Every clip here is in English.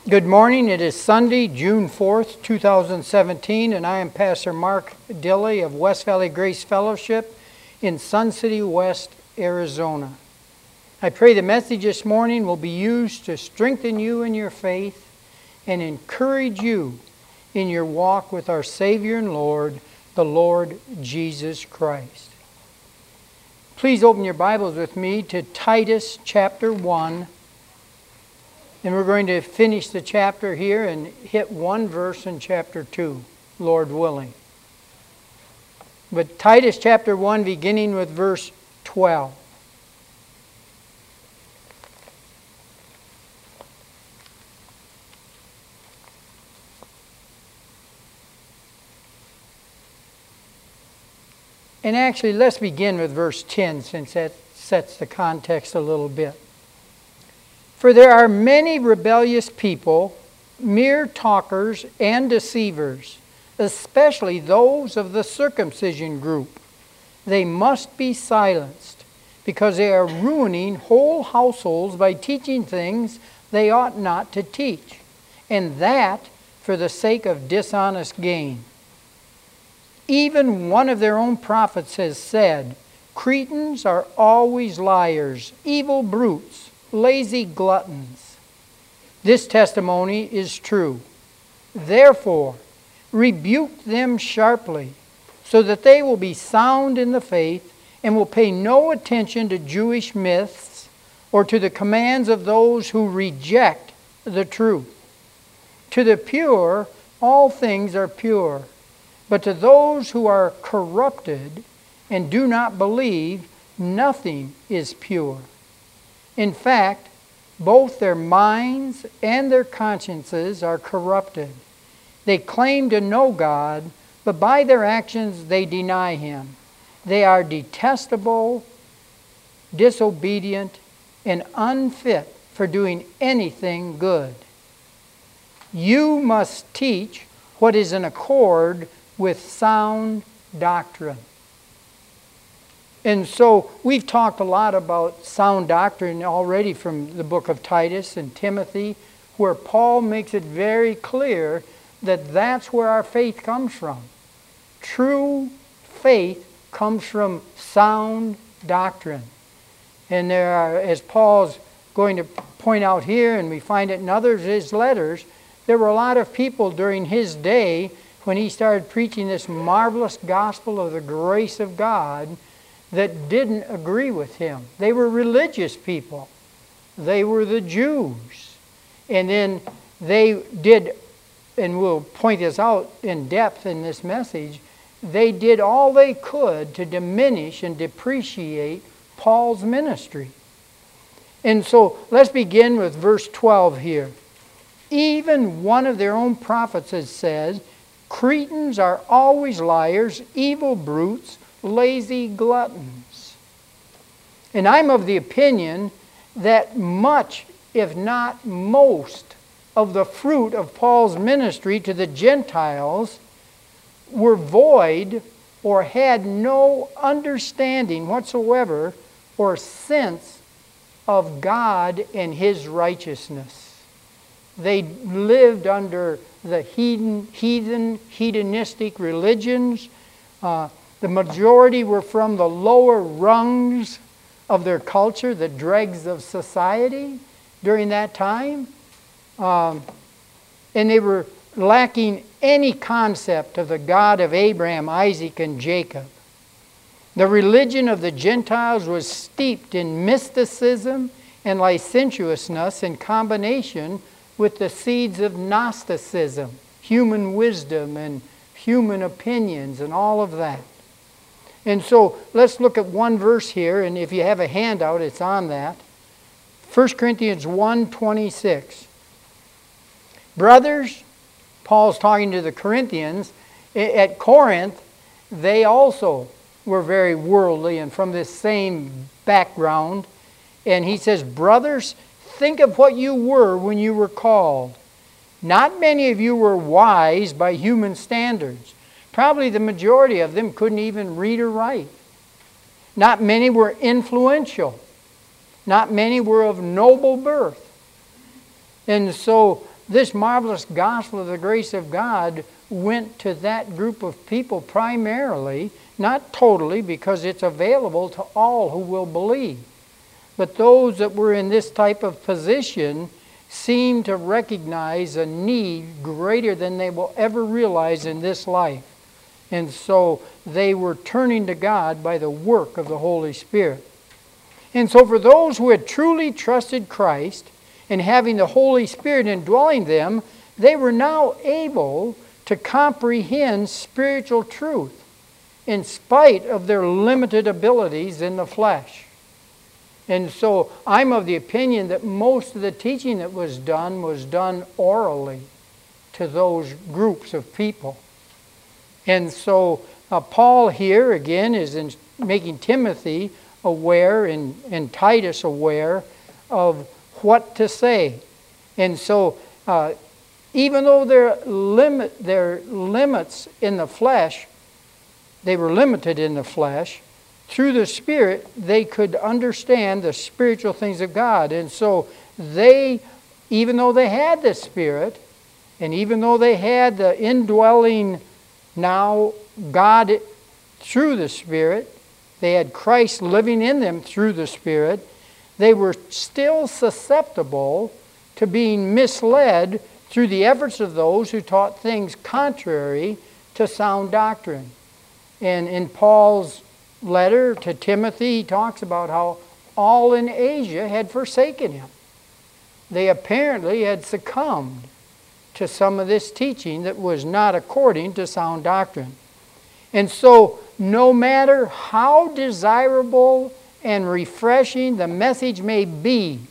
Good morning. It is Sunday, June 4th, 2017, and I am Pastor Mark Dilley of West Valley Grace Fellowship in Sun City West, Arizona. I pray the message this morning will be used to strengthen you in your faith and encourage you in your walk with our Savior and Lord, the Lord Jesus Christ. Please open your Bibles with me to Titus chapter 1. And we're going to finish the chapter here and hit one verse in chapter 2, Lord willing. But Titus chapter 1, beginning with verse 12. And actually, let's begin with verse 10, since that sets the context a little bit. For there are many rebellious people, mere talkers and deceivers, especially those of the circumcision group. They must be silenced, because they are ruining whole households by teaching things they ought not to teach, and that for the sake of dishonest gain. Even one of their own prophets has said, Cretans are always liars, evil brutes, lazy gluttons. This testimony is true. Therefore, rebuke them sharply, so that they will be sound in the faith and will pay no attention to Jewish myths or to the commands of those who reject the truth. To the pure, all things are pure, but to those who are corrupted and do not believe, nothing is pure. In fact, both their minds and their consciences are corrupted. They claim to know God, but by their actions they deny Him. They are detestable, disobedient, and unfit for doing anything good. You must teach what is in accord with sound doctrine. And so we've talked a lot about sound doctrine already from the book of Titus and Timothy, where Paul makes it very clear that that's where our faith comes from. True faith comes from sound doctrine. And there are, as Paul's going to point out here, and we find it in others of his letters, there were a lot of people during his day when he started preaching this marvelous gospel of the grace of God that didn't agree with him. They were religious people. They were the Jews. And then they did, and we'll point this out in depth in this message, they did all they could to diminish and depreciate Paul's ministry. And so let's begin with verse 12 here. Even one of their own prophets has said, Cretans are always liars, evil brutes, lazy gluttons. And I'm of the opinion that much, if not most, of the fruit of Paul's ministry to the Gentiles were void or had no understanding whatsoever or sense of God and His righteousness. They lived under the hedonistic religions. The majority were from the lower rungs of their culture, the dregs of society during that time. And they were lacking any concept of the God of Abraham, Isaac, and Jacob. The religion of the Gentiles was steeped in mysticism and licentiousness in combination with the seeds of Gnosticism, human wisdom and human opinions and all of that. And so let's look at one verse here, and if you have a handout, it's on that. 1 Corinthians 1:26. Brothers, Paul's talking to the Corinthians. At Corinth, they also were very worldly and from this same background. And he says, brothers, think of what you were when you were called. Not many of you were wise by human standards. Probably the majority of them couldn't even read or write. Not many were influential. Not many were of noble birth. And so this marvelous gospel of the grace of God went to that group of people primarily, not totally, because it's available to all who will believe. But those that were in this type of position seem to recognize a need greater than they will ever realize in this life. And so they were turning to God by the work of the Holy Spirit. And so for those who had truly trusted Christ and having the Holy Spirit indwelling them, they were now able to comprehend spiritual truth in spite of their limited abilities in the flesh. And so I'm of the opinion that most of the teaching that was done orally to those groups of people. And so Paul here again is making Timothy aware and Titus aware of what to say. And so even though their limits in the flesh, they were limited in the flesh, through the Spirit they could understand the spiritual things of God. And so they, even though they had the Spirit, and even though they had the indwelling now God through the Spirit, they had Christ living in them through the Spirit, they were still susceptible to being misled through the efforts of those who taught things contrary to sound doctrine. And in Paul's letter to Timothy, he talks about how all in Asia had forsaken him. They apparently had succumbed to some of this teaching that was not according to sound doctrine. And so, no matter how desirable and refreshing the message may be,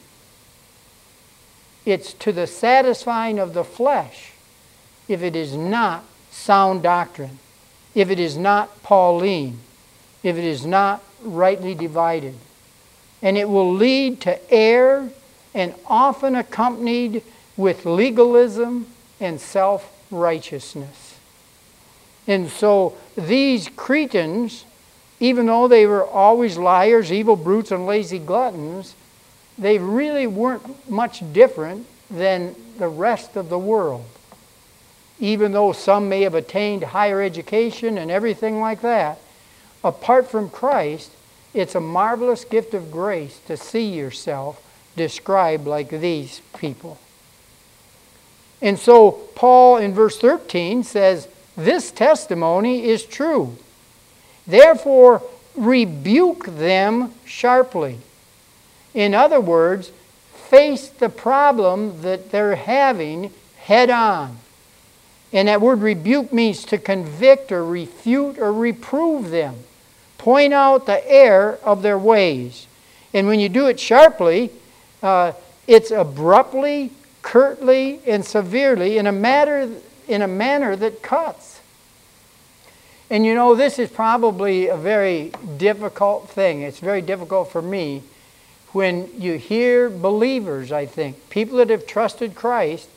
it's to the satisfying of the flesh if it is not sound doctrine, if it is not Pauline, if it is not rightly divided. And it will lead to error and often accompanied with legalism and self-righteousness. And so these Cretans, even though they were always liars, evil brutes, and lazy gluttons, they really weren't much different than the rest of the world. Even though some may have attained higher education and everything like that, apart from Christ, it's a marvelous gift of grace to see yourself described like these people. And so Paul in verse 13 says, "This testimony is true. Therefore, rebuke them sharply." In other words, face the problem that they're having head on. And that word rebuke means to convict or refute or reprove them. Point out the error of their ways. And when you do it sharply, it's abruptly, curtly, and severely in a manner that cuts. And you know, this is probably a very difficult thing. It's very difficult for me when you hear believers, I think, people that have trusted Christ,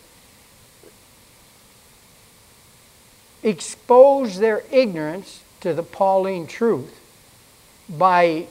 expose their ignorance to the Pauline truth by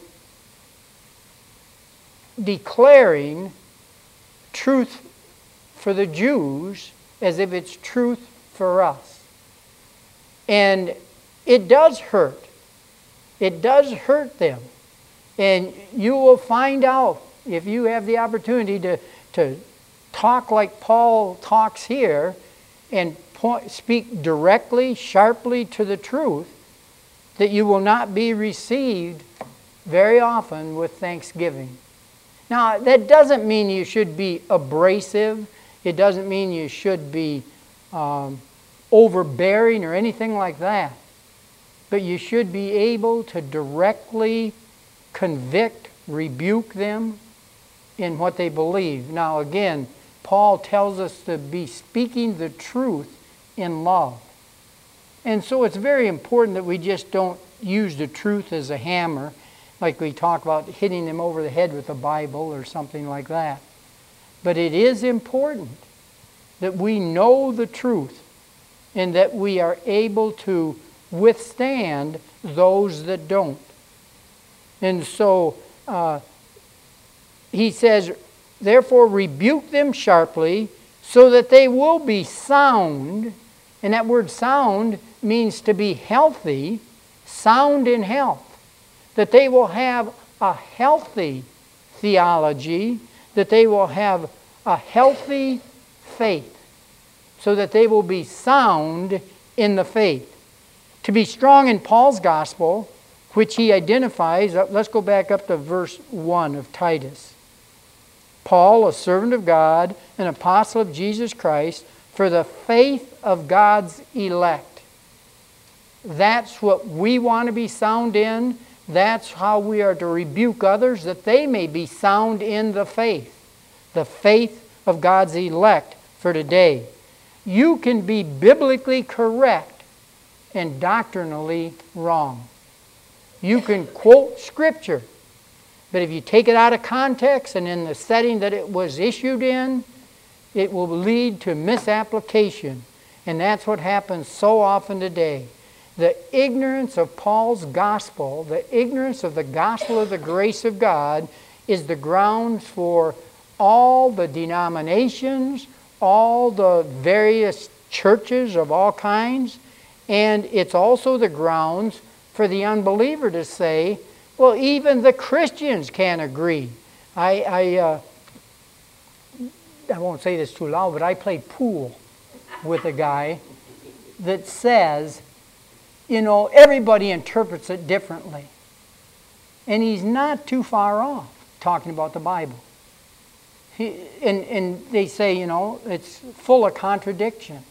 declaring truth for the Jews as if it's truth for us. And it does hurt. It does hurt them. And you will find out, if you have the opportunity to talk like Paul talks here and speak directly, sharply to the truth, that you will not be received very often with thanksgiving. Now, that doesn't mean you should be abrasive. It doesn't mean you should be overbearing or anything like that. But you should be able to directly convict, rebuke them in what they believe. Now, again, Paul tells us to be speaking the truth in love. And so it's very important that we just don't use the truth as a hammer, like we talk about hitting them over the head with the Bible or something like that. But it is important that we know the truth and that we are able to withstand those that don't. And so he says, therefore rebuke them sharply, so that they will be sound. And that word sound means to be healthy, sound in health. That they will have a healthy theology, that they will have a healthy faith, so that they will be sound in the faith. To be strong in Paul's gospel, which he identifies, let's go back up to verse 1 of Titus. Paul, a servant of God, an apostle of Jesus Christ, for the faith of God's elect. That's what we want to be sound in. That's how we are to rebuke others, that they may be sound in the faith. The faith of God's elect for today. You can be biblically correct and doctrinally wrong. You can quote Scripture, but if you take it out of context and in the setting that it was issued in, it will lead to misapplication. And that's what happens so often today. The ignorance of Paul's gospel, the ignorance of the gospel of the grace of God, is the grounds for all the denominations, all the various churches of all kinds, and it's also the grounds for the unbeliever to say, well, even the Christians can't agree. I won't say this too loud, but I played pool with a guy that says, you know, everybody interprets it differently. And he's not too far off talking about the Bible. And they say, you know, it's full of contradictions.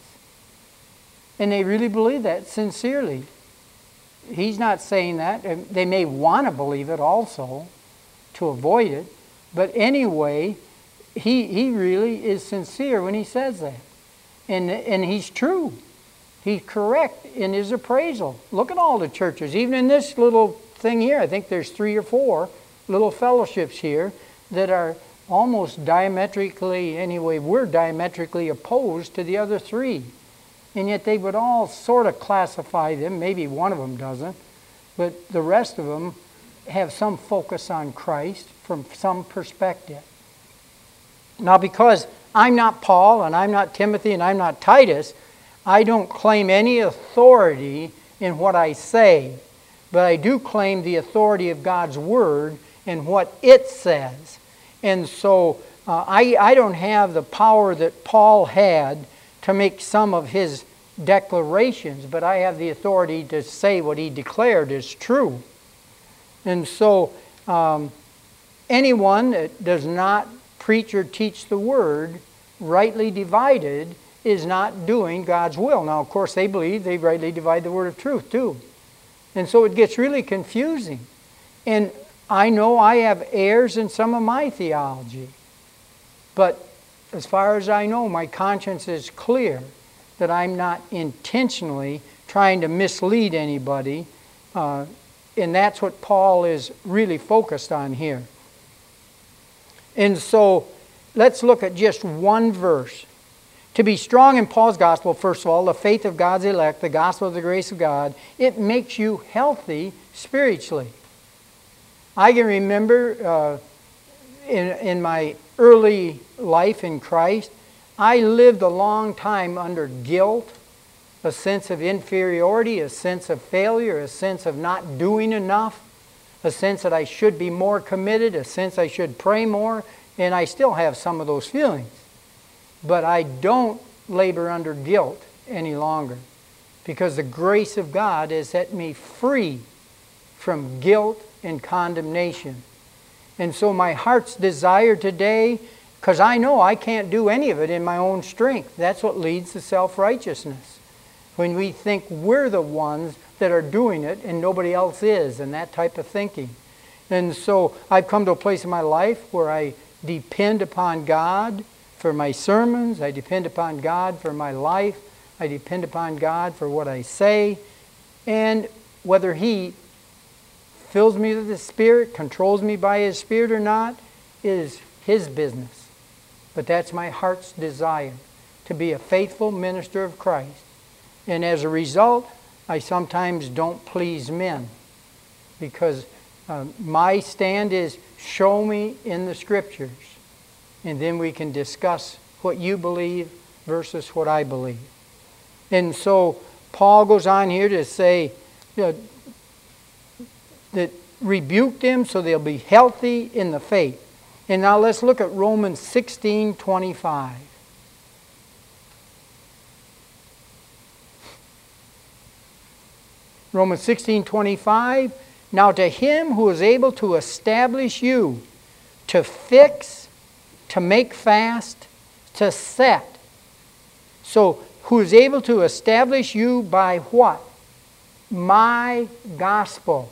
And they really believe that sincerely. He's not saying that. They may want to believe it also to avoid it. But anyway, he really is sincere when he says that. And he's true. He's correct in his appraisal. Look at all the churches. Even in this little thing here, I think there's 3 or 4 little fellowships here that are almost diametrically, anyway, we're diametrically opposed to the other 3. And yet they would all sort of classify them, maybe one of them doesn't, but the rest of them have some focus on Christ from some perspective. Now, because I'm not Paul, and I'm not Timothy, and I'm not Titus, I don't claim any authority in what I say, but I do claim the authority of God's Word and what it says. And so I don't have the power that Paul had to make some of his declarations, but I have the authority to say what he declared is true. And so anyone that does not preach or teach the Word, rightly divided, is not doing God's will. Now, of course, they believe they rightly divide the Word of truth, too. And so it gets really confusing. And I know I have errors in some of my theology. But as far as I know, my conscience is clear that I'm not intentionally trying to mislead anybody. And that's what Paul is really focused on here. And so let's look at just one verse. To be strong in Paul's gospel, first of all, the faith of God's elect, the gospel of the grace of God, it makes you healthy spiritually. I can remember in my early life in Christ, I lived a long time under guilt, a sense of inferiority, a sense of failure, a sense of not doing enough, a sense that I should be more committed, a sense I should pray more, and I still have some of those feelings. But I don't labor under guilt any longer because the grace of God has set me free from guilt and condemnation. And so my heart's desire today, because I know I can't do any of it in my own strength. That's what leads to self-righteousness. When we think we're the ones that are doing it and nobody else is, and that type of thinking. And so I've come to a place in my life where I depend upon God for my sermons. I depend upon God for my life. I depend upon God for what I say. And whether He fills me with the Spirit, controls me by His Spirit or not, is His business. But that's my heart's desire, to be a faithful minister of Christ. And as a result, I sometimes don't please men, because my stand is show me in the Scriptures, and then we can discuss what you believe versus what I believe. And so Paul goes on here to say that rebuke them so they'll be healthy in the faith. And now let's look at Romans 16:25. Romans 16:25. Now to him who is able to establish you, to fix, to make fast, to set. So who is able to establish you by what? My gospel.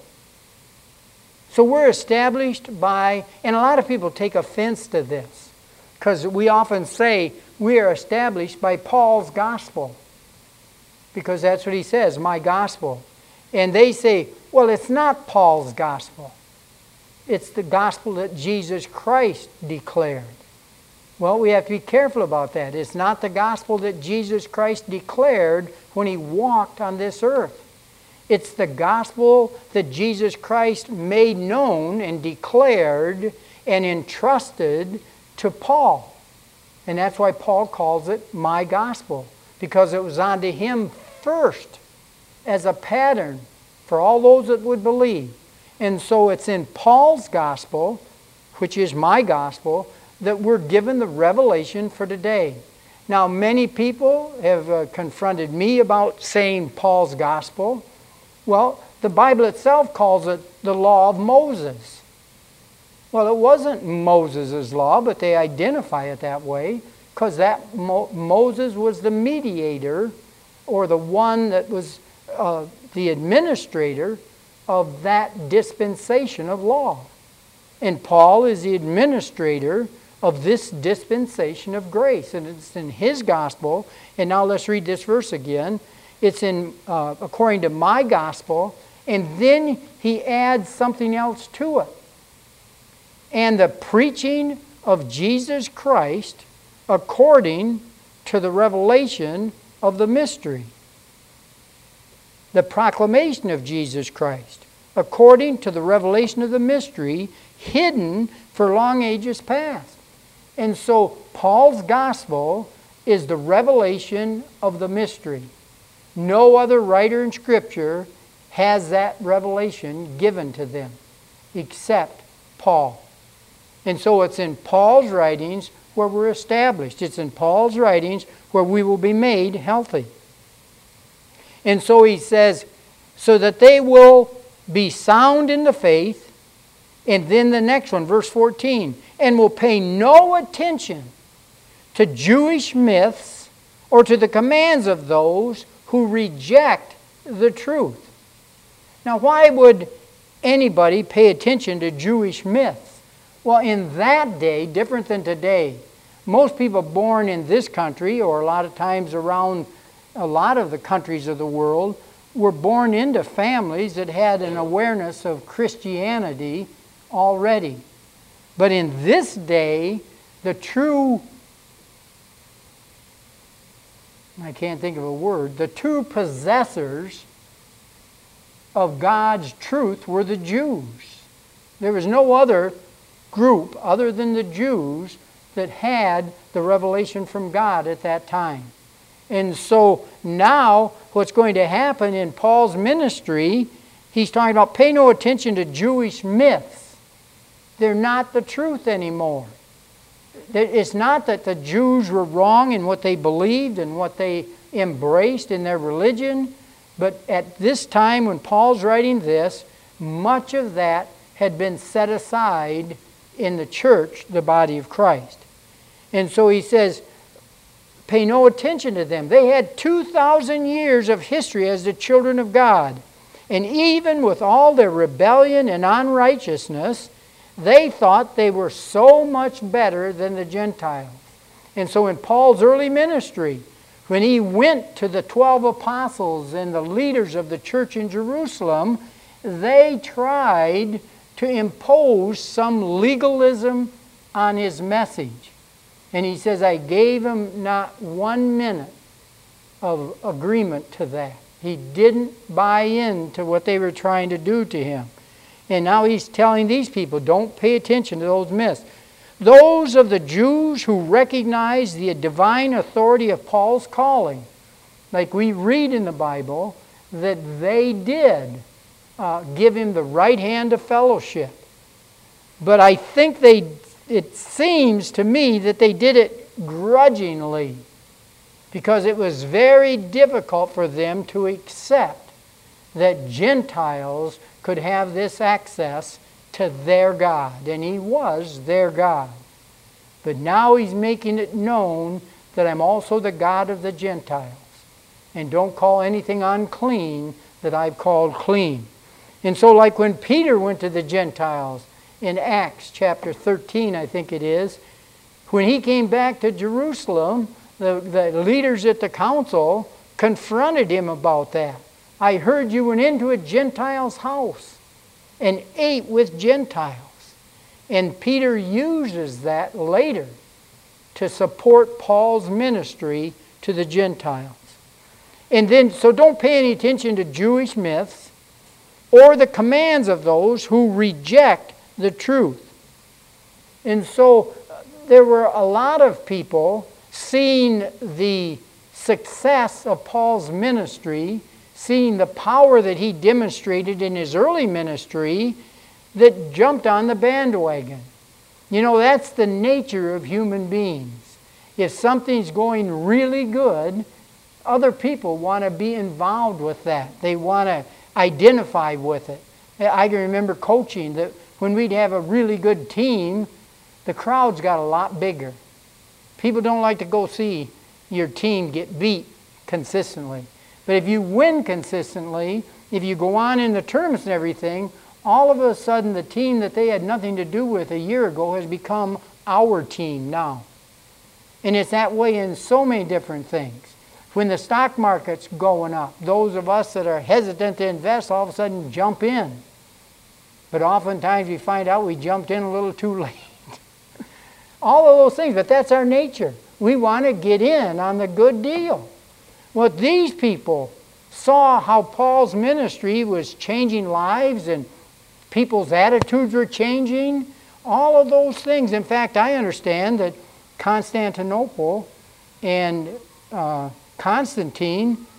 So we're established by, and a lot of people take offense to this, because we often say we are established by Paul's gospel, because that's what he says, my gospel. And they say, well, it's not Paul's gospel. It's the gospel that Jesus Christ declared. Well, we have to be careful about that. It's not the gospel that Jesus Christ declared when he walked on this earth. It's the gospel that Jesus Christ made known and declared and entrusted to Paul. And that's why Paul calls it my gospel, because it was unto him first as a pattern for all those that would believe. And so it's in Paul's gospel, which is my gospel, that we're given the revelation for today. Now, many people have confronted me about saying Paul's gospel. Well, the Bible itself calls it the law of Moses. Well, it wasn't Moses' law, but they identify it that way because that Moses was the mediator, or the one that was the administrator of that dispensation of law. And Paul is the administrator of this dispensation of grace. And it's in his gospel. And now let's read this verse again. It's in according to my gospel. And then he adds something else to it. And the preaching of Jesus Christ according to the revelation of the mystery. The proclamation of Jesus Christ according to the revelation of the mystery hidden for long ages past. And so Paul's gospel is the revelation of the mystery. No other writer in Scripture has that revelation given to them except Paul. And so it's in Paul's writings where we're established. It's in Paul's writings where we will be made healthy. And so he says, so that they will be sound in the faith. And then the next one, verse 14, and will pay no attention to Jewish myths or to the commands of those who reject the truth. Now, why would anybody pay attention to Jewish myths? Well, in that day, different than today, most people born in this country, or a lot of times around a lot of the countries of the world, were born into families that had an awareness of Christianity already. But in this day, the true, I can't think of a word, the true possessors of God's truth were the Jews. There was no other group other than the Jews that had the revelation from God at that time. And so now what's going to happen in Paul's ministry, he's talking about pay no attention to Jewish myths. They're not the truth anymore. It's not that the Jews were wrong in what they believed and what they embraced in their religion, but at this time when Paul's writing this, much of that had been set aside in the church, the body of Christ. And so he says, pay no attention to them. They had 2,000 years of history as the children of God. And even with all their rebellion and unrighteousness, they thought they were so much better than the Gentiles. And so in Paul's early ministry, when he went to the 12 apostles and the leaders of the church in Jerusalem, they tried to impose some legalism on his message. And he says, I gave him not 1 minute of agreement to that. He didn't buy into what they were trying to do to him. And now he's telling these people, don't pay attention to those myths. those of the Jews who recognized the divine authority of Paul's calling, like we read in the Bible, that they did give him the right hand of fellowship. But I think it seems to me that they did it grudgingly, because it was very difficult for them to accept that Gentiles could have this access to their God. And He was their God. But now He's making it known that I'm also the God of the Gentiles. And don't call anything unclean that I've called clean. And so like when Peter went to the Gentiles in Acts chapter 13, I think it is, when he came back to Jerusalem, the leaders at the council confronted him about that. I heard you went into a Gentile's house and ate with Gentiles. And Peter uses that later to support Paul's ministry to the Gentiles. And then, so don't pay any attention to Jewish myths or the commands of those who reject the truth. And so there were a lot of people seeing the success of Paul's ministry, seeing the power that he demonstrated in his early ministry, that jumped on the bandwagon. You know, that's the nature of human beings. If something's going really good, other people want to be involved with that. They want to identify with it. I can remember coaching that when we'd have a really good team, the crowds got a lot bigger. People don't like to go see your team get beat consistently. But if you win consistently, if you go on in the tournaments and everything, all of a sudden the team that they had nothing to do with a year ago has become our team now. And it's that way in so many different things. When the stock market's going up, those of us that are hesitant to invest all of a sudden jump in. But oftentimes we find out we jumped in a little too late. All of those things, but that's our nature. We want to get in on the good deal. Well, these people saw how Paul's ministry was changing lives and people's attitudes were changing. All of those things. In fact, I understand that Constantinople and Constantine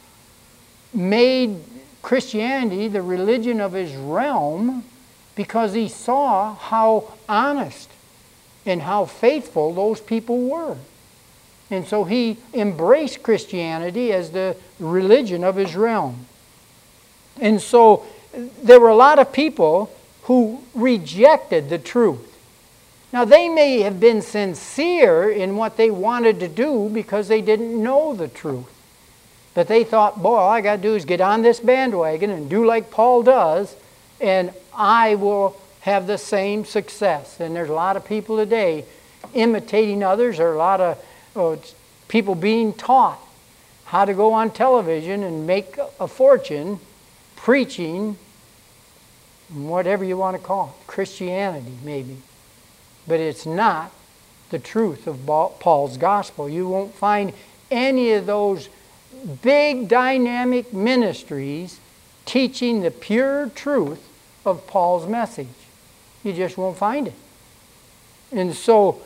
made Christianity the religion of his realm because he saw how honest and how faithful those people were. And so he embraced Christianity as the religion of his realm. And so there were a lot of people who rejected the truth. Now they may have been sincere in what they wanted to do because they didn't know the truth. But they thought, boy, all I got to do is get on this bandwagon and do like Paul does, and I will have the same success. And there's a lot of people today imitating others. There are a lot of people being taught how to go on television and make a fortune preaching whatever you want to call it, Christianity maybe. But it's not the truth of Paul's gospel. You won't find any of those big dynamic ministries teaching the pure truth of Paul's message. You just won't find it. And so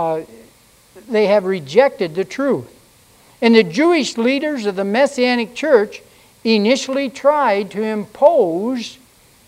they have rejected the truth. And the Jewish leaders of the Messianic church initially tried to impose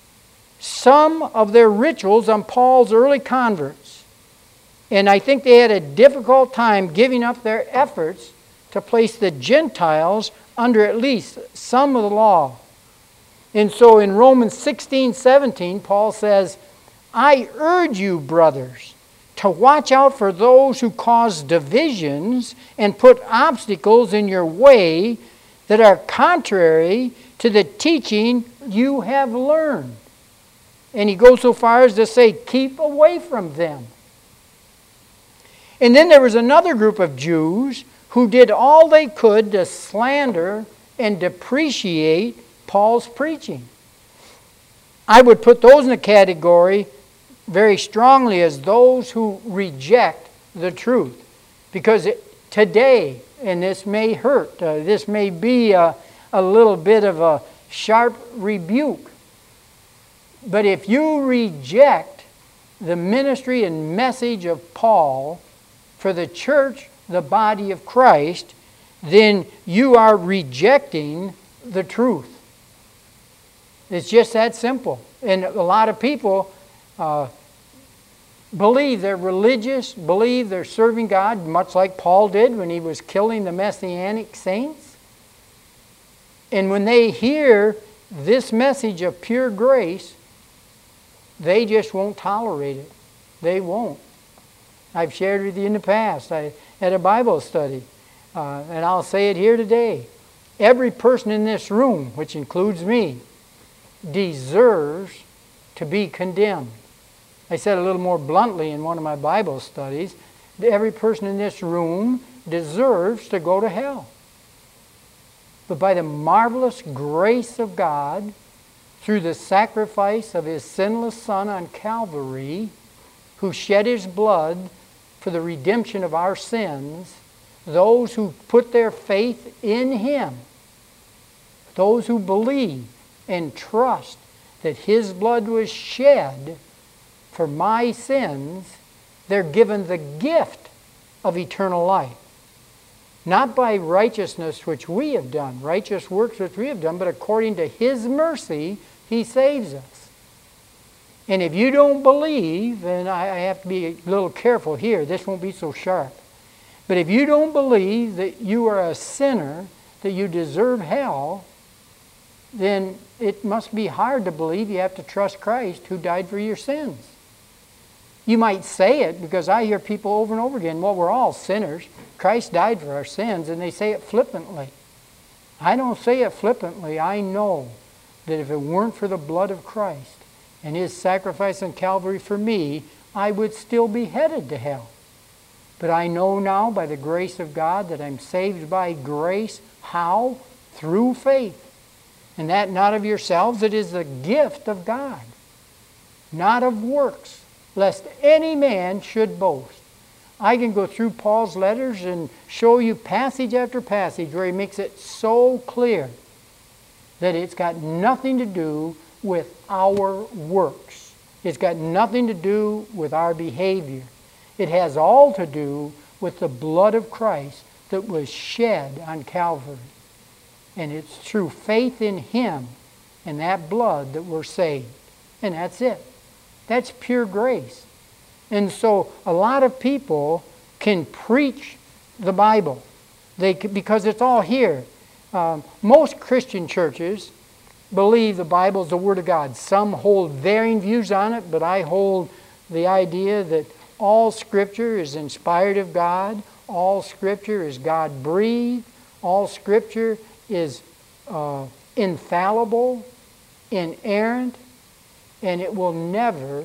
some of their rituals on Paul's early converts. And I think they had a difficult time giving up their efforts to place the Gentiles under at least some of the law. And so in Romans 16:17, Paul says, I urge you, brothers, to watch out for those who cause divisions and put obstacles in your way that are contrary to the teaching you have learned. And he goes so far as to say, keep away from them. And then there was another group of Jews who did all they could to slander and depreciate Paul's preaching. I would put those in the category very strongly as those who reject the truth. Because today, and this may hurt, this may be a little bit of a sharp rebuke, but if you reject the ministry and message of Paul for the church, the body of Christ, then you are rejecting the truth. It's just that simple. And a lot of people believe they're religious, believe they're serving God, much like Paul did when he was killing the Messianic saints. And when they hear this message of pure grace, they just won't tolerate it. They won't. I've shared with you in the past. I had a Bible study, and I'll say it here today. Every person in this room, which includes me, deserves to be condemned. I said a little more bluntly in one of my Bible studies, every person in this room deserves to go to hell. But by the marvelous grace of God, through the sacrifice of His sinless Son on Calvary, who shed His blood for the redemption of our sins, those who put their faith in Him, those who believe and trust that His blood was shed for my sins, they're given the gift of eternal life. Not by righteousness which we have done, righteous works which we have done, but according to His mercy, He saves us. And if you don't believe, and I have to be a little careful here, this won't be so sharp, but if you don't believe that you are a sinner, that you deserve hell, then it must be hard to believe you have to trust Christ who died for your sins. You might say it, because I hear people over and over again, well, we're all sinners. Christ died for our sins, and they say it flippantly. I don't say it flippantly. I know that if it weren't for the blood of Christ and His sacrifice on Calvary for me, I would still be headed to hell. But I know now by the grace of God that I'm saved by grace. How? Through faith. And that not of yourselves, it is the gift of God, not of works, lest any man should boast. I can go through Paul's letters and show you passage after passage where he makes it so clear that it's got nothing to do with our works. It's got nothing to do with our behavior. It has all to do with the blood of Christ that was shed on Calvary. And it's through faith in Him and that blood that we're saved. And that's it. That's pure grace. And so a lot of people can preach the Bible because it's all here. Most Christian churches believe the Bible is the Word of God. Some hold varying views on it, but I hold the idea that all Scripture is inspired of God. All Scripture is God-breathed. All Scripture is infallible, inerrant, and it will never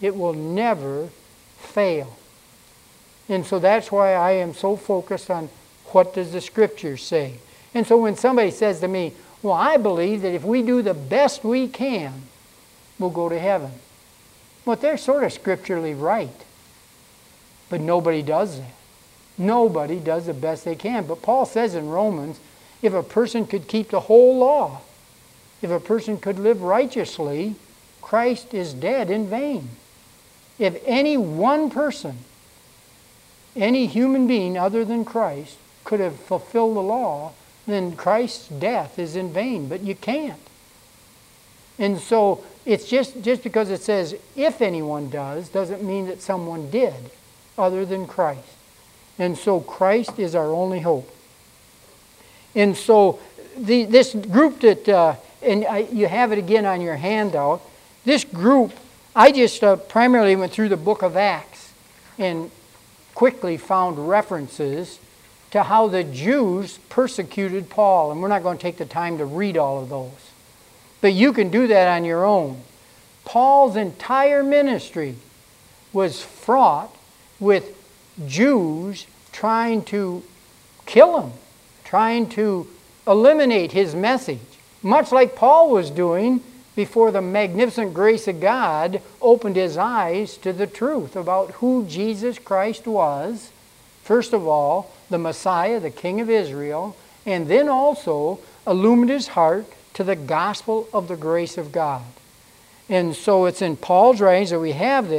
fail. And so that's why I am so focused on what does the Scripture say. And so when somebody says to me, well, I believe that if we do the best we can, we'll go to heaven. Well, they're sort of scripturally right. But nobody does that. Nobody does the best they can. But Paul says in Romans, if a person could keep the whole law, if a person could live righteously, Christ is dead in vain. If any one person, any human being other than Christ, could have fulfilled the law, then Christ's death is in vain. But you can't. And so it's just because it says if anyone does, doesn't mean that someone did other than Christ. And so Christ is our only hope. And so this group that, you have it again on your handout, this group, I just primarily went through the book of Acts and quickly found references to how the Jews persecuted Paul. And we're not going to take the time to read all of those. But you can do that on your own. Paul's entire ministry was fraught with Jews trying to kill him, trying to eliminate his message, much like Paul was doing before the magnificent grace of God opened his eyes to the truth about who Jesus Christ was. First of all, the Messiah, the King of Israel, and then also illumined his heart to the gospel of the grace of God. And so it's in Paul's writings that we have this.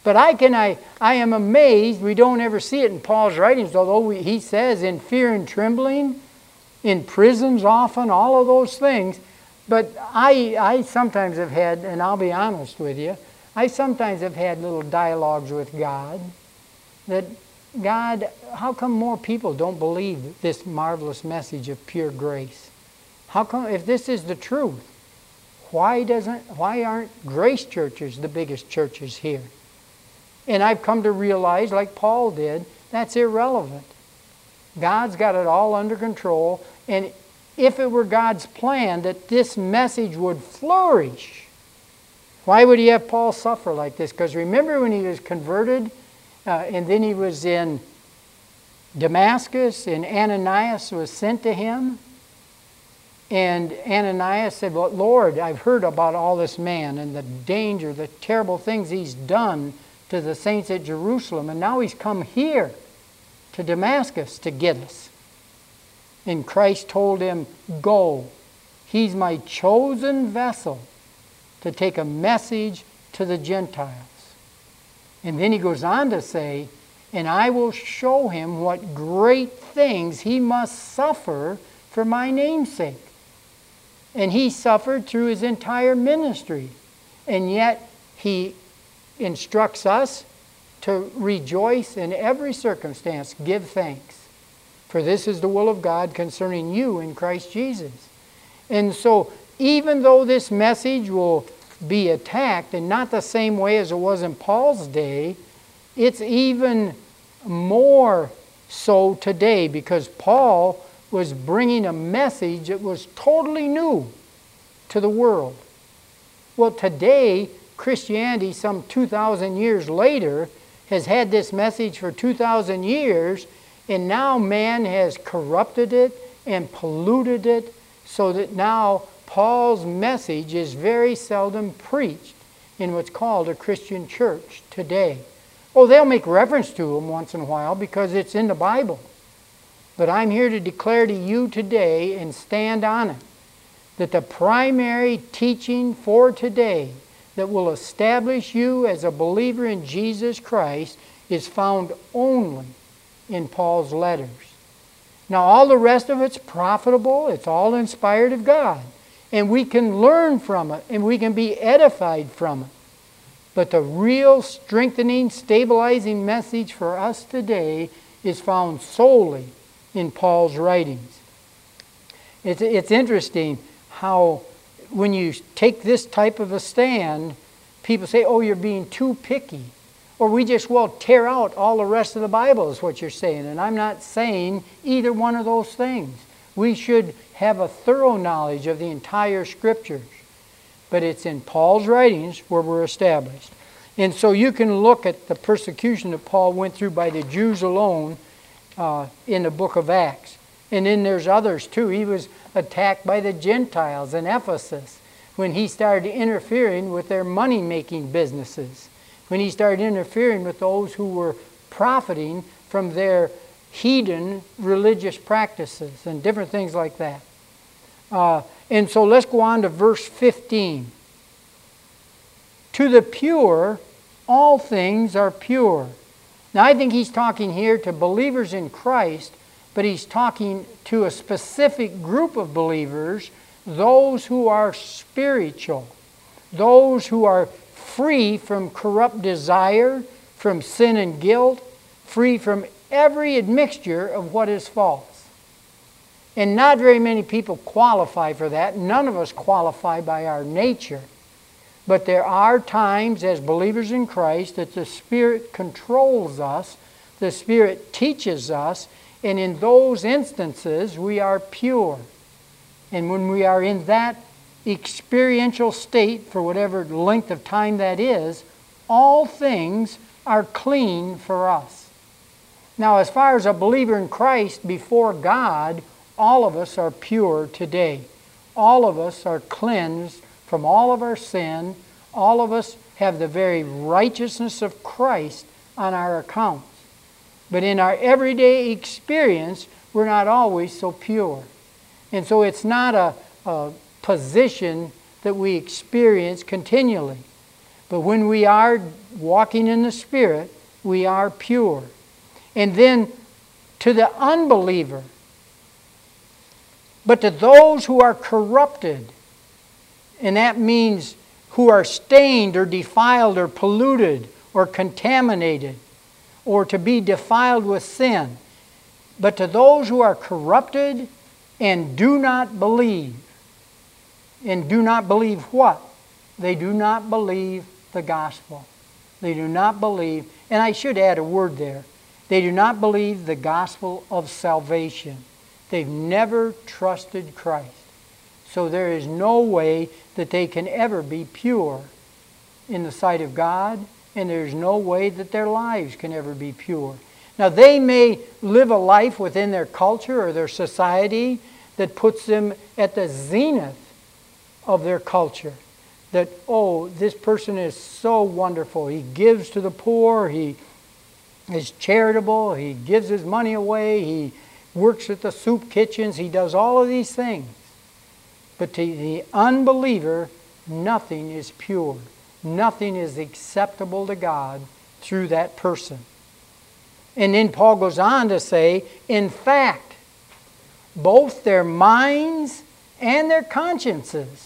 But I am amazed, we don't ever see it in Paul's writings, although he says in fear and trembling, in prisons often, all of those things. But I sometimes have had, and I'll be honest with you, I sometimes have had little dialogues with God that, God, how come more people don't believe this marvelous message of pure grace? How come, if this is the truth, why aren't grace churches the biggest churches here? And I've come to realize, like Paul did, that's irrelevant. God's got it all under control, and if it were God's plan that this message would flourish, why would he have Paul suffer like this? Because remember when he was converted, and then he was in Damascus, and Ananias was sent to him, and Ananias said, well, Lord, I've heard about all this man and the danger, the terrible things he's done to the saints at Jerusalem, and now he's come here to Damascus to get us. And Christ told him, go. He's my chosen vessel to take a message to the Gentiles. And then he goes on to say, and I will show him what great things he must suffer for my name's sake. And he suffered through his entire ministry. And yet he instructs us to rejoice in every circumstance, give thanks. For this is the will of God concerning you in Christ Jesus. And so even though this message will be attacked, and not the same way as it was in Paul's day, it's even more so today, because Paul was bringing a message that was totally new to the world. Well, today, Christianity, some 2,000 years later, has had this message for 2,000 years, and now man has corrupted it and polluted it, so that now Paul's message is very seldom preached in what's called a Christian church today. Oh, they'll make reference to him once in a while because it's in the Bible. But I'm here to declare to you today, and stand on it, that the primary teaching for today that will establish you as a believer in Jesus Christ is found only in Paul's letters. Now, all the rest of it's profitable. It's all inspired of God. And we can learn from it, and we can be edified from it. But the real strengthening, stabilizing message for us today is found solely in Paul's writings. It's interesting how when you take this type of a stand, people say, oh, you're being too picky. Or we just, well, tear out all the rest of the Bible is what you're saying. And I'm not saying either one of those things. We should have a thorough knowledge of the entire Scriptures. But it's in Paul's writings where we're established. And so you can look at the persecution that Paul went through by the Jews alone in the book of Acts. And then there's others too. He was attacked by the Gentiles in Ephesus when he started interfering with their money-making businesses, when he started interfering with those who were profiting from their heathen religious practices and different things like that. And so let's go on to verse 15. To the pure, all things are pure. Now I think he's talking here to believers in Christ, but he's talking to a specific group of believers, those who are spiritual, those who are free from corrupt desire, from sin and guilt, free from every admixture of what is false. And not very many people qualify for that. None of us qualify by our nature. But there are times as believers in Christ that the Spirit controls us, the Spirit teaches us, and in those instances we are pure. And when we are in that experiential state, for whatever length of time that is, all things are clean for us. Now, as far as a believer in Christ before God, all of us are pure today. All of us are cleansed from all of our sin. All of us have the very righteousness of Christ on our accounts. But in our everyday experience, we're not always so pure. And so it's not a position that we experience continually. But when we are walking in the Spirit, we are pure. And then to the unbeliever, but to those who are corrupted, and that means who are stained or defiled or polluted or contaminated or to be defiled with sin. But to those who are corrupted and do not believe. And do not believe what? They do not believe the gospel. They do not believe, and I should add a word there. They do not believe the gospel of salvation. They've never trusted Christ. So there is no way that they can ever be pure in the sight of God, and there's no way that their lives can ever be pure. Now they may live a life within their culture or their society that puts them at the zenith of their culture. That, oh, this person is so wonderful. He gives to the poor. He is charitable. He gives his money away. He works at the soup kitchens. He does all of these things. But to the unbeliever, nothing is pure. Nothing is acceptable to God through that person. And then Paul goes on to say, in fact, both their minds and their consciences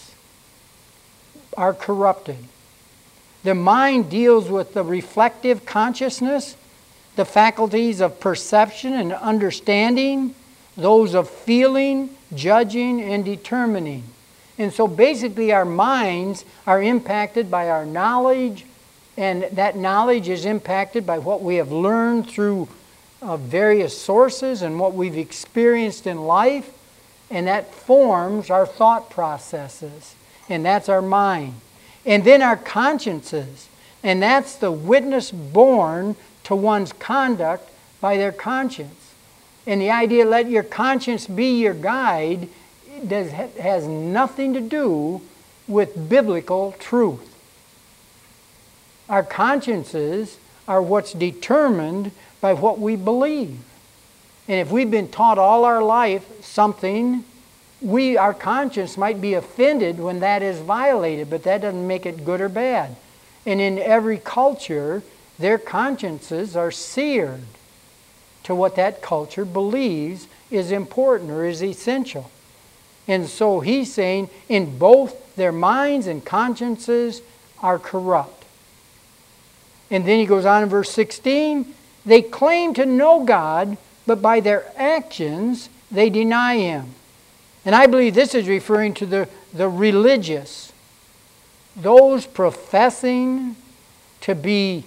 are corrupted. The mind deals with the reflective consciousness, the faculties of perception and understanding, those of feeling, judging, and determining. And so basically our minds are impacted by our knowledge, and that knowledge is impacted by what we have learned through various sources and what we've experienced in life, and that forms our thought processes. And that's our mind. And then our consciences. And that's the witness borne to one's conduct by their conscience. And the idea, let your conscience be your guide, has nothing to do with biblical truth. Our consciences are what's determined by what we believe. And if we've been taught all our life something, our conscience might be offended when that is violated, but that doesn't make it good or bad. And in every culture, their consciences are seared to what that culture believes is important or is essential. And so he's saying, in both their minds and consciences are corrupt. And then he goes on in verse 16, they claim to know God, but by their actions they deny Him. And I believe this is referring to the religious, those professing to be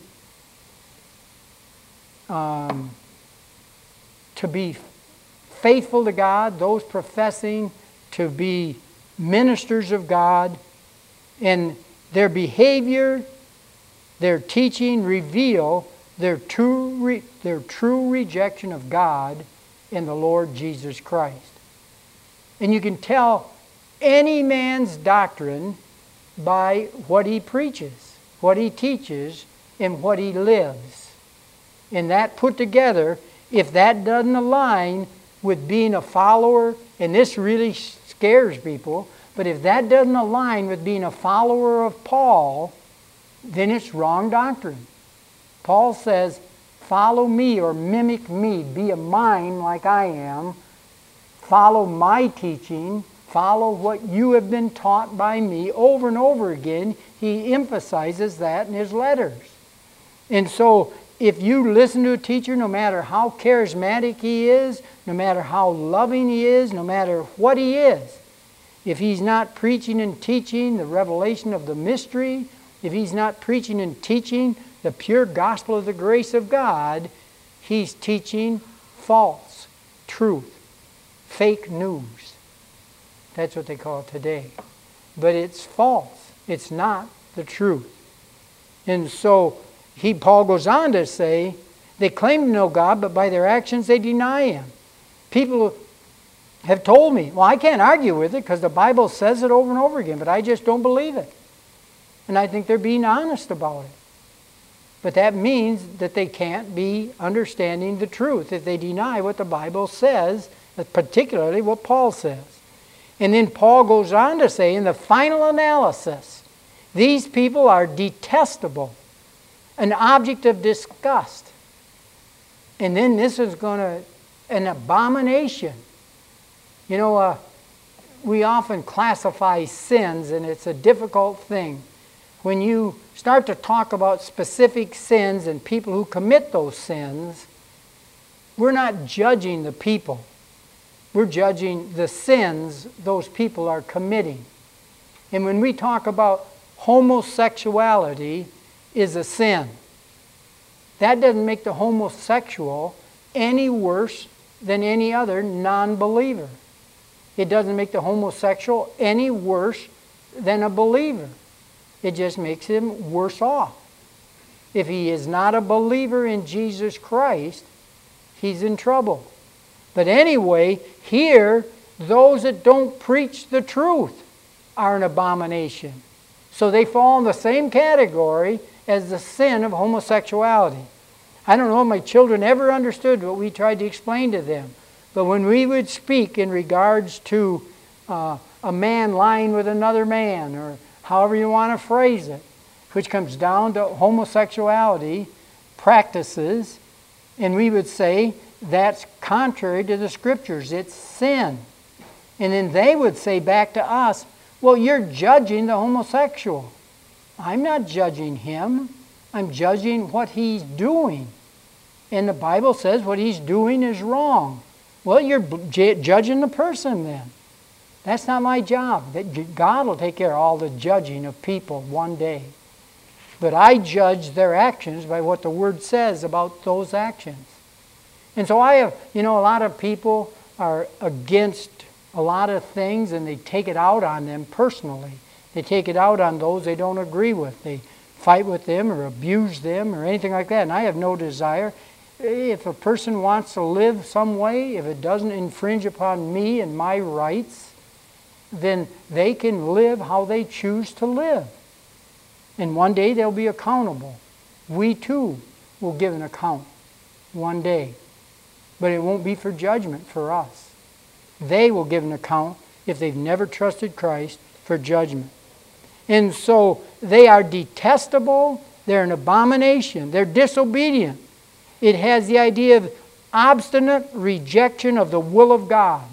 faithful to God, those professing to be ministers of God, and their behavior, their teaching reveal their true rejection of God and the Lord Jesus Christ. And you can tell any man's doctrine by what he preaches, what he teaches, and what he lives. And that put together, if that doesn't align with being a follower, and this really scares people, but if that doesn't align with being a follower of Paul, then it's wrong doctrine. Paul says, follow me or mimic me, be a mime like I am, follow my teaching, follow what you have been taught by me. Over and over again, he emphasizes that in his letters. And so, if you listen to a teacher, no matter how charismatic he is, no matter how loving he is, no matter what he is, if he's not preaching and teaching the revelation of the mystery, if he's not preaching and teaching the pure gospel of the grace of God, he's teaching false truth, fake news. That's what they call it today. But it's false. It's not the truth. And so Paul goes on to say, they claim to know God, but by their actions they deny Him. People have told me, well, I can't argue with it because the Bible says it over and over again, but I just don't believe it. And I think they're being honest about it. But that means that they can't be understanding the truth if they deny what the Bible says, particularly what Paul says. And then Paul goes on to say, in the final analysis, These people are detestable, an object of disgust. And then this is an abomination. You know, we often classify sins, and it's a difficult thing. When you start to talk about specific sins and people who commit those sins, we're not judging the people. We're judging the sins those people are committing. And when we talk about homosexuality is a sin, that doesn't make the homosexual any worse than any other non-believer. It doesn't make the homosexual any worse than a believer. It just makes him worse off. If he is not a believer in Jesus Christ, he's in trouble. But anyway, here, those that don't preach the truth are an abomination. So they fall in the same category as the sin of homosexuality. I don't know if my children ever understood what we tried to explain to them. But when we would speak in regards to a man lying with another man, or however you want to phrase it, which comes down to homosexuality practices, and we would say that's contrary to the Scriptures. It's sin. And then they would say back to us, well, you're judging the homosexual. I'm not judging him. I'm judging what he's doing. And the Bible says what he's doing is wrong. Well, you're judging the person then. That's not my job. God will take care of all the judging of people one day. But I judge their actions by what the Word says about those actions. And so I have, a lot of people are against a lot of things, and they take it out on them personally. They take it out on those they don't agree with. They fight with them or abuse them or anything like that. And I have no desire. If a person wants to live some way, if it doesn't infringe upon me and my rights, then they can live how they choose to live. And one day they'll be accountable. We too will give an account one day. But it won't be for judgment for us. They will give an account if they've never trusted Christ for judgment. And so they are detestable, they're an abomination, they're disobedient. It has the idea of obstinate rejection of the will of God.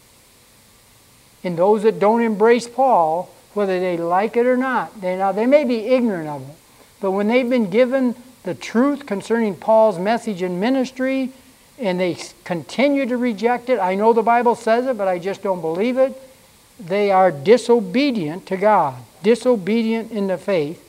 And those that don't embrace Paul, whether they like it or not, they may be ignorant of it, but when they've been given the truth concerning Paul's message and ministry, and they continue to reject it, I know the Bible says it, but I just don't believe it, they are disobedient to God, disobedient in the faith,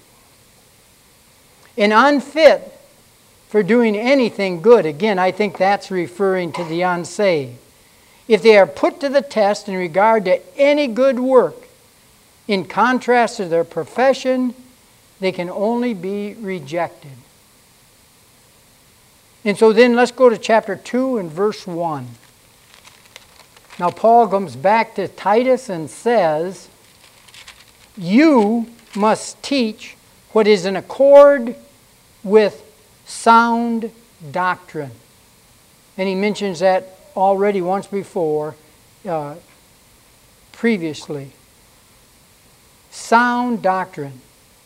and unfit for doing anything good. Again, I think that's referring to the unsaved. If they are put to the test in regard to any good work, in contrast to their profession, they can only be rejected. And so then let's go to chapter 2 and verse 1. Now Paul comes back to Titus and says, you must teach what is in accord with sound doctrine. And he mentions that already once before, previously. Sound doctrine.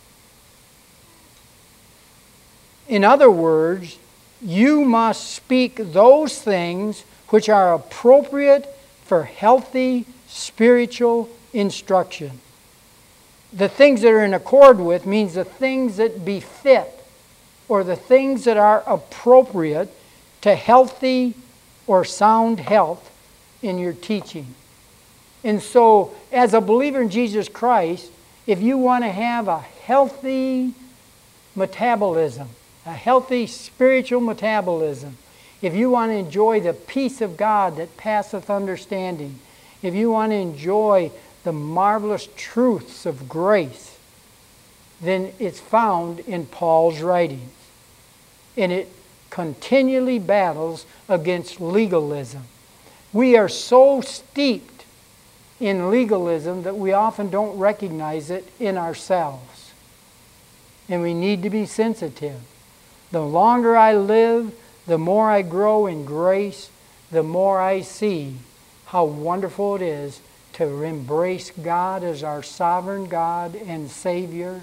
In other words, you must speak those things which are appropriate for healthy spiritual instruction. The things that are in accord with means the things that befit, or the things that are appropriate to healthy or sound health in your teaching. And so, as a believer in Jesus Christ, if you want to have a healthy metabolism, a healthy spiritual metabolism, if you want to enjoy the peace of God that passeth understanding, if you want to enjoy the marvelous truths of grace, then it's found in Paul's writings. And it continually battles against legalism. We are so steeped in legalism that we often don't recognize it in ourselves. And we need to be sensitive. The longer I live, the more I grow in grace, the more I see how wonderful it is to embrace God as our sovereign God and Savior,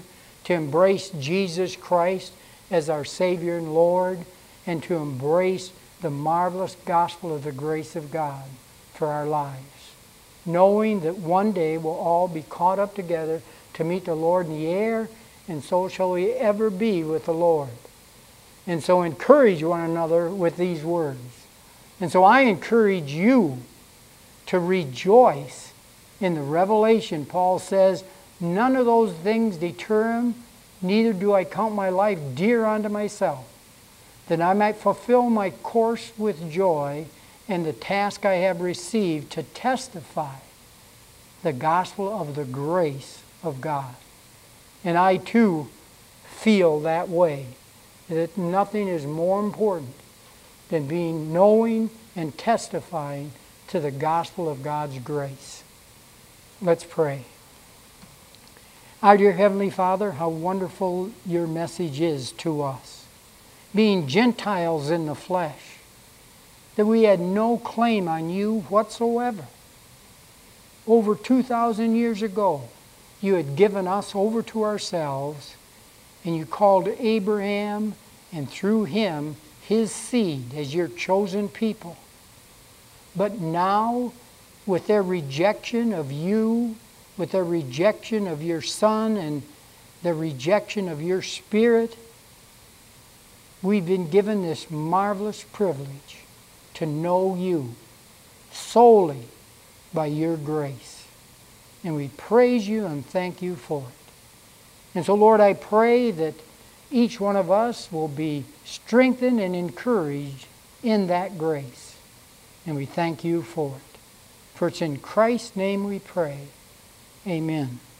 to embrace Jesus Christ as our Savior and Lord, and to embrace the marvelous gospel of the grace of God for our lives, knowing that one day we'll all be caught up together to meet the Lord in the air, and so shall we ever be with the Lord. And so encourage one another with these words. And so I encourage you to rejoice in the revelation. Paul says, none of those things deter him, neither do I count my life dear unto myself, that I might fulfill my course with joy and the task I have received to testify the gospel of the grace of God. And I too feel that way, that nothing is more important than being knowing and testifying to the gospel of God's grace. Let's pray. Our dear Heavenly Father, how wonderful your message is to us. Being Gentiles in the flesh, that we had no claim on you whatsoever. Over 2,000 years ago, you had given us over to ourselves, and you called Abraham, and through him, his seed, as your chosen people. But now, with their rejection of you, with their rejection of your Son, and the rejection of your Spirit, we've been given this marvelous privilege to know you solely by your grace. And we praise you and thank you for it. And so, Lord, I pray that each one of us will be strengthened and encouraged in that grace. And we thank you for it. For it's in Christ's name we pray. Amen.